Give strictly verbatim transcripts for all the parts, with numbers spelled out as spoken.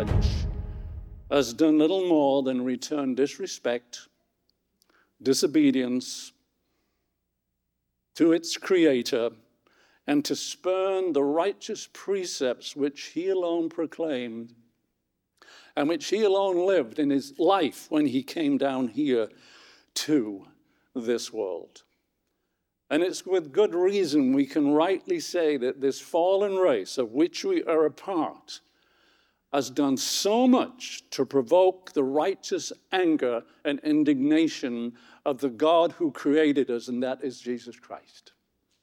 much has done little more than return disrespect, disobedience to its creator, and to spurn the righteous precepts which he alone proclaimed and which he alone lived in his life when he came down here to this world. And it's with good reason we can rightly say that this fallen race of which we are a part has done so much to provoke the righteous anger and indignation of the God who created us, and that is Jesus Christ.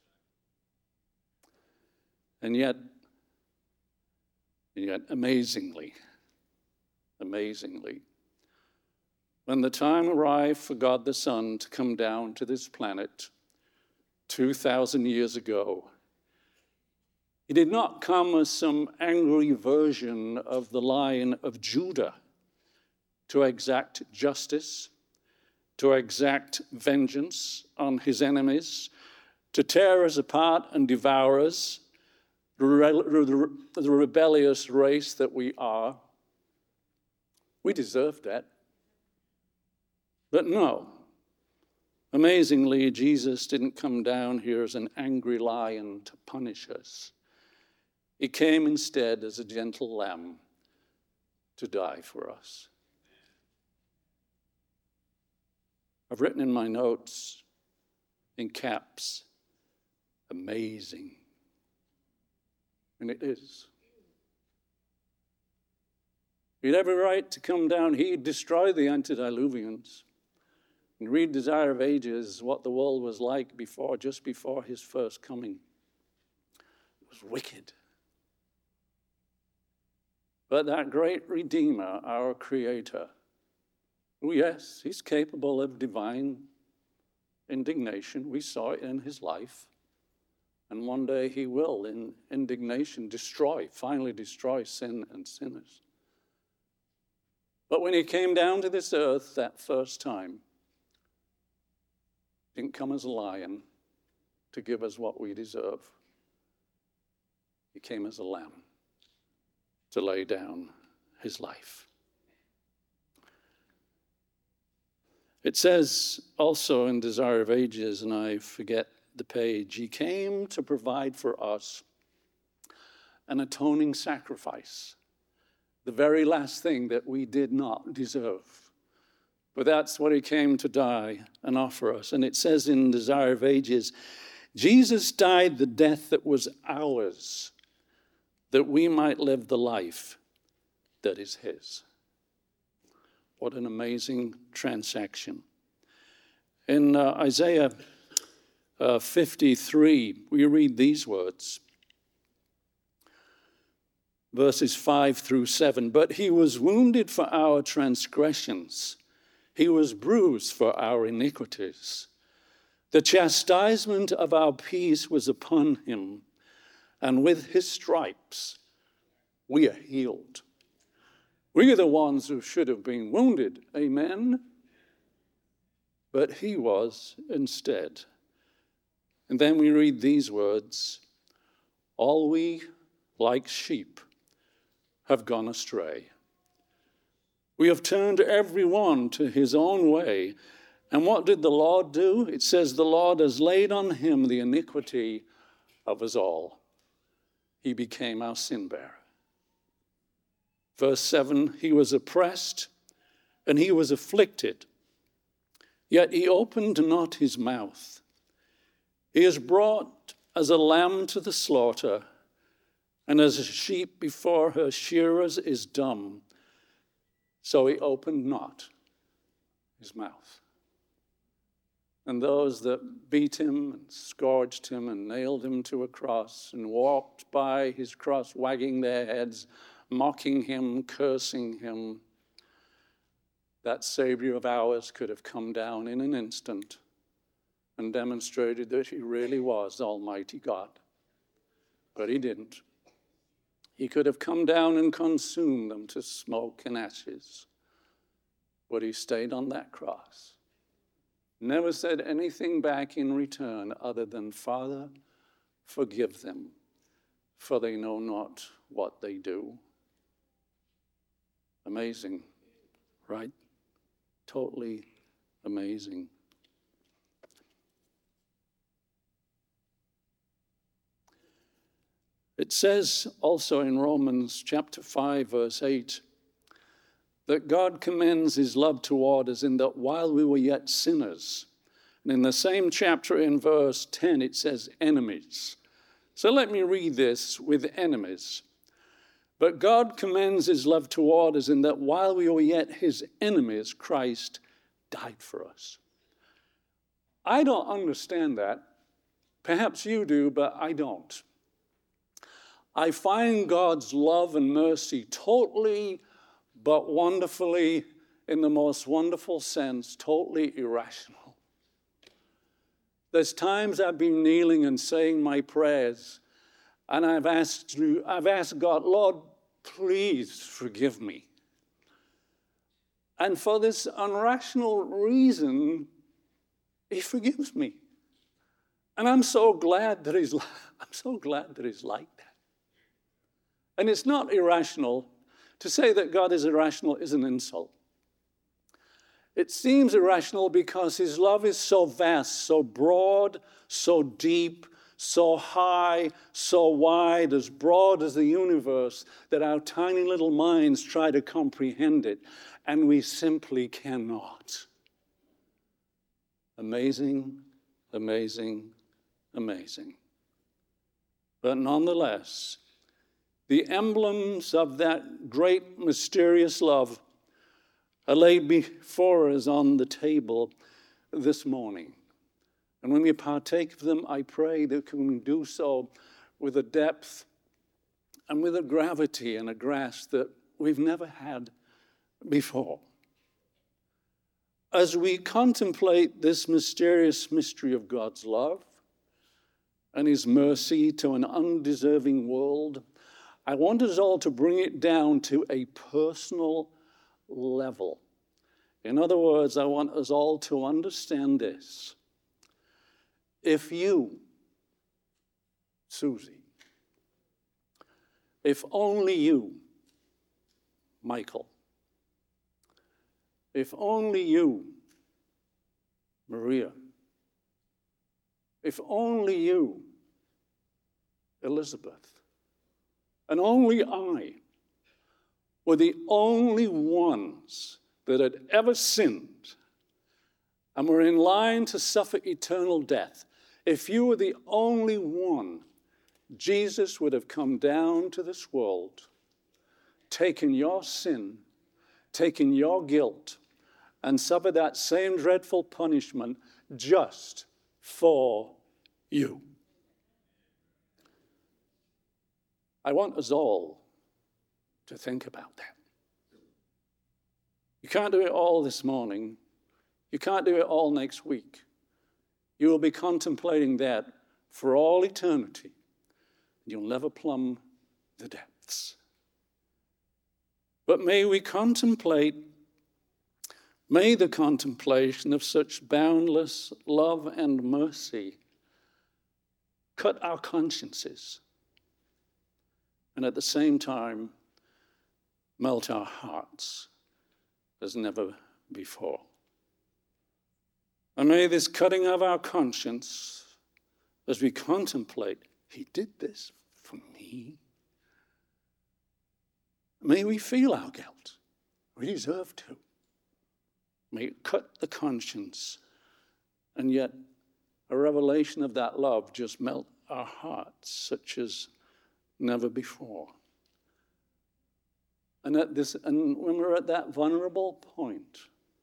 And yet, and yet amazingly, amazingly, when the time arrived for God the Son to come down to this planet two thousand years ago, he did not come as some angry version of the Lion of Judah to exact justice, to exact vengeance on his enemies, to tear us apart and devour us, the rebellious race that we are. We deserve that. But no, amazingly, Jesus didn't come down here as an angry lion to punish us. He came instead as a gentle lamb to die for us. I've written in my notes, in caps, amazing. And it is. He had every right to come down. He'd destroy the antediluvians. And read Desire of Ages, what the world was like before, just before his first coming. It was wicked. But that great Redeemer, our Creator, oh yes, he's capable of divine indignation. We saw it in his life. And one day he will, in indignation, destroy, finally destroy sin and sinners. But when he came down to this earth that first time, he didn't come as a lion to give us what we deserve. He came as a lamb to lay down his life. It says also in Desire of Ages, and I forget the page, he came to provide for us an atoning sacrifice, the very last thing that we did not deserve. But that's what he came to die and offer us. And it says in Desire of Ages, Jesus died the death that was ours, that we might live the life that is his. What an amazing transaction. In uh, Isaiah uh, fifty-three, we read these words, verses five through seven. But he was wounded for our transgressions. He was bruised for our iniquities. The chastisement of our peace was upon him, and with his stripes we are healed. We are the ones who should have been wounded, amen? But he was instead. And then we read these words, all we, like sheep, have gone astray. We have turned every one to his own way. And what did the Lord do? It says the Lord has laid on him the iniquity of us all. He became our sin bearer. Verse seven, he was oppressed and he was afflicted, yet he opened not his mouth. He is brought as a lamb to the slaughter, and as a sheep before her shearers is dumb, so he opened not his mouth. And those that beat him and scourged him and nailed him to a cross and walked by his cross wagging their heads, mocking him, cursing him, that Savior of ours could have come down in an instant and demonstrated that he really was Almighty God. But he didn't. He could have come down and consumed them to smoke and ashes. But he stayed on that cross. Never said anything back in return other than, Father, forgive them, for they know not what they do. Amazing, right? Totally amazing. It says also in Romans chapter five, verse eight, that God commends his love toward us in that while we were yet sinners, and in the same chapter in verse ten, it says enemies. So let me read this with enemies. But God commends his love toward us in that while we were yet his enemies, Christ died for us. I don't understand that. Perhaps you do, but I don't. I find God's love and mercy totally, but wonderfully, in the most wonderful sense, totally irrational. There's times I've been kneeling and saying my prayers, and I've asked, I've asked God, Lord, please forgive me. And for this unrational reason, he forgives me. And I'm so glad that he's, I'm so glad that he's like that. And it's not irrational. To say that God is irrational is an insult. It seems irrational because his love is so vast, so broad, so deep, so high, so wide, as broad as the universe, that our tiny little minds try to comprehend it, and we simply cannot. Amazing, amazing, amazing. But nonetheless, the emblems of that great mysterious love are laid before us on the table this morning. And when we partake of them, I pray that we can do so with a depth and with a gravity and a grasp that we've never had before. As we contemplate this mysterious mystery of God's love and his mercy to an undeserving world, I want us all to bring it down to a personal level. In other words, I want us all to understand this. If you, Susie, if only you, Michael, if only you, Maria, if only you, Elizabeth, and only I were the only ones that had ever sinned and were in line to suffer eternal death, if you were the only one, Jesus would have come down to this world, taken your sin, taken your guilt, and suffered that same dreadful punishment just for you. I want us all to think about that. You can't do it all this morning. You can't do it all next week. You will be contemplating that for all eternity. You'll never plumb the depths. But may we contemplate, may the contemplation of such boundless love and mercy cut our consciences and at the same time melt our hearts as never before. And may this cutting of our conscience as we contemplate, he did this for me. May we feel our guilt. We deserve to. May it cut the conscience, and yet a revelation of that love just melt our hearts such as never before. And at this, and when we're at that vulnerable point,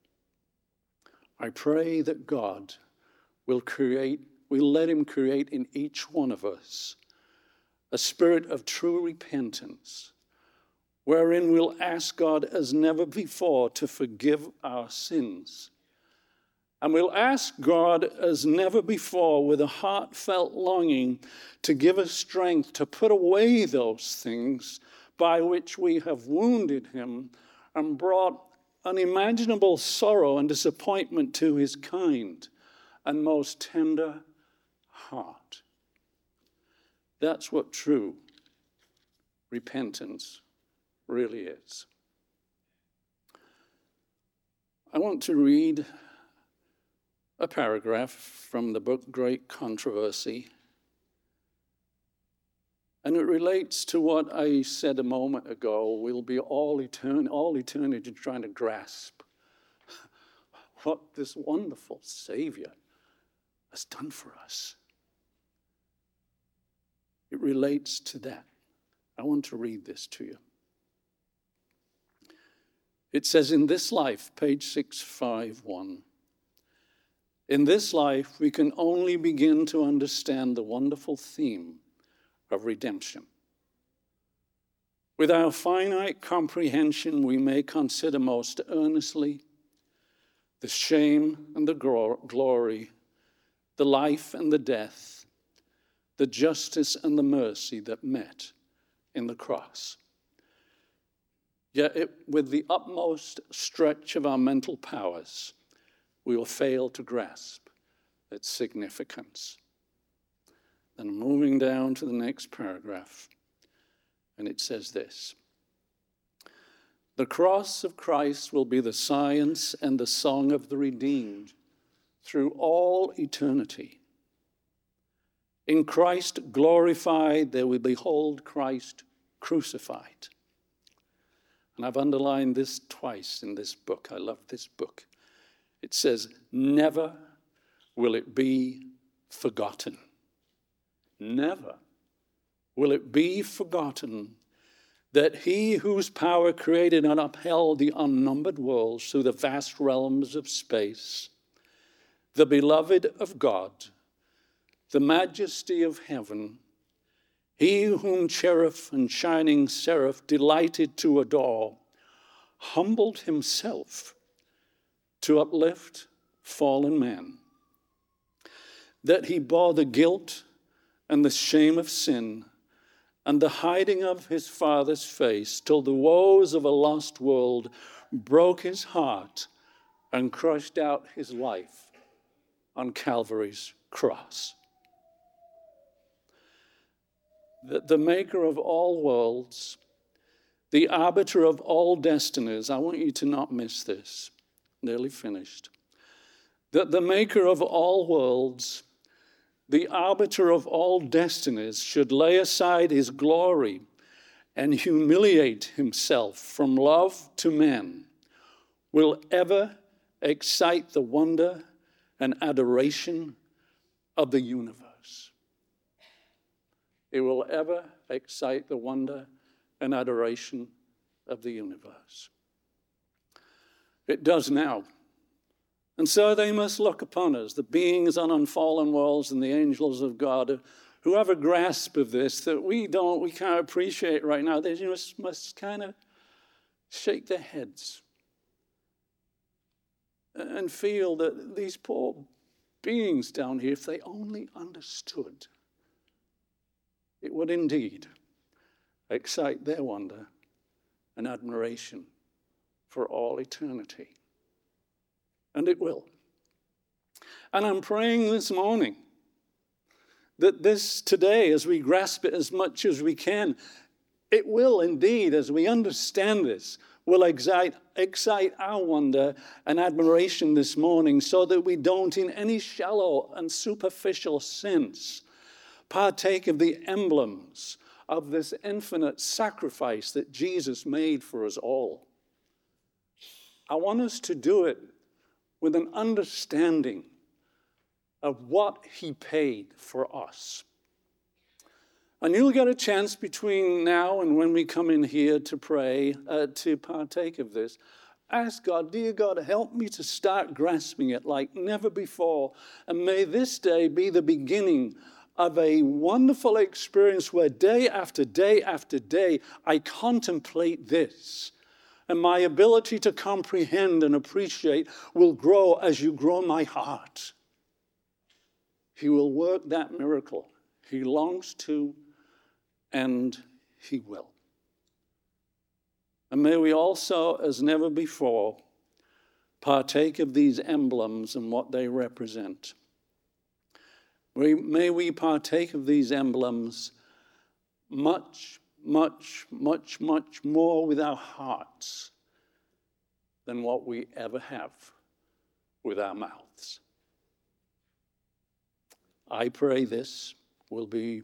I pray that God will create, will let him create in each one of us a spirit of true repentance, wherein we'll ask God as never before to forgive our sins. And we'll ask God as never before with a heartfelt longing to give us strength to put away those things by which we have wounded him and brought unimaginable sorrow and disappointment to his kind and most tender heart. That's what true repentance really is. I want to read a paragraph from the book Great Controversy. And it relates to what I said a moment ago. We'll be all, etern- all eternity trying to grasp what this wonderful Savior has done for us. It relates to that. I want to read this to you. It says, in this life, page six fifty-one, in this life, we can only begin to understand the wonderful theme of redemption. With our finite comprehension, we may consider most earnestly the shame and the glory, the life and the death, the justice and the mercy that met in the cross. Yet it, with the utmost stretch of our mental powers, we will fail to grasp its significance. Then moving down to the next paragraph, and it says this: the cross of Christ will be the science and the song of the redeemed through all eternity. In Christ glorified, they will behold Christ crucified. And I've underlined this twice in this book. I love this book. It says, never will it be forgotten. Never will it be forgotten that he whose power created and upheld the unnumbered worlds through the vast realms of space, the beloved of God, the majesty of heaven, he whom cherub and shining seraph delighted to adore, humbled himself to uplift fallen man, that he bore the guilt and the shame of sin and the hiding of his Father's face till the woes of a lost world broke his heart and crushed out his life on Calvary's cross. The, the maker of all worlds, the arbiter of all destinies, I want you to not miss this, nearly finished, that the maker of all worlds, the arbiter of all destinies, should lay aside his glory and humiliate himself from love to men, will ever excite the wonder and adoration of the universe. It will ever excite the wonder and adoration of the universe. It does now. And so they must look upon us, the beings on unfallen worlds and the angels of God, who have a grasp of this that we don't, we can't appreciate right now. They just must kind of shake their heads and feel that these poor beings down here, if they only understood, it would indeed excite their wonder and admiration for all eternity. And it will. And I'm praying this morning that this today, as we grasp it as much as we can, it will indeed, as we understand this, will excite, excite our wonder and admiration this morning, so that we don't in any shallow and superficial sense partake of the emblems of this infinite sacrifice that Jesus made for us all. I want us to do it with an understanding of what he paid for us. And you'll get a chance between now and when we come in here to pray, uh, to partake of this. Ask God, dear God, help me to start grasping it like never before. And may this day be the beginning of a wonderful experience where day after day after day I contemplate this. And my ability to comprehend and appreciate will grow as you grow my heart. He will work that miracle he longs to, and he will. And may we also, as never before, partake of these emblems and what they represent. May we partake of these emblems much, much, much, much more with our hearts than what we ever have with our mouths. I pray this will be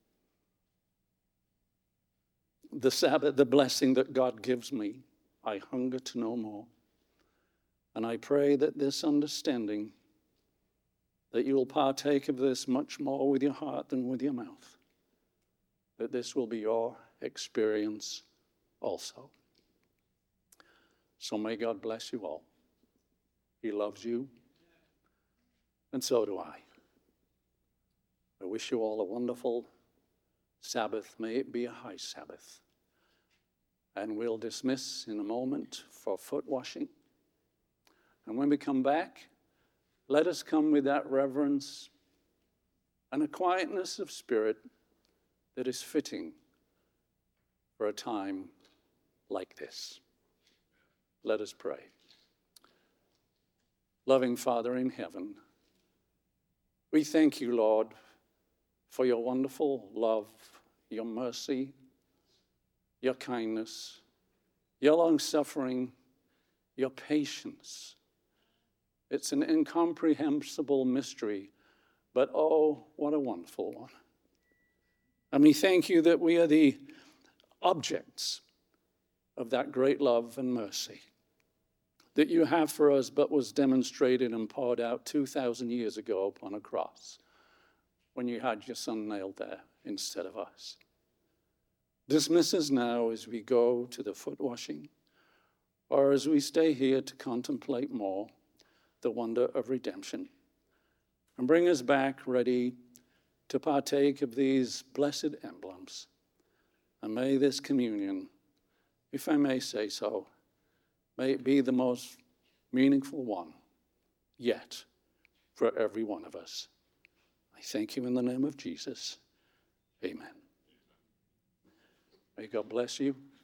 the Sabbath, the blessing that God gives me. I hunger to know more. And I pray that this understanding, that you will partake of this much more with your heart than with your mouth, that this will be your experience also. So may God bless you all. He loves you, and so do I. I wish you all a wonderful Sabbath. May it be a high Sabbath. And we'll dismiss in a moment for foot washing. And when we come back, let us come with that reverence and a quietness of spirit that is fitting for a time like this. Let us pray. Loving Father in heaven, we thank you, Lord, for your wonderful love, your mercy, your kindness, your long-suffering, your patience. It's an incomprehensible mystery, but oh, what a wonderful one. And we thank you that we are the objects of that great love and mercy that you have for us, but was demonstrated and poured out two thousand years ago upon a cross when you had your son nailed there instead of us. Dismiss us now as we go to the foot washing, or as we stay here to contemplate more the wonder of redemption, and bring us back ready to partake of these blessed emblems. And may this communion, if I may say so, may it be the most meaningful one yet for every one of us. I thank you in the name of Jesus. Amen. May God bless you.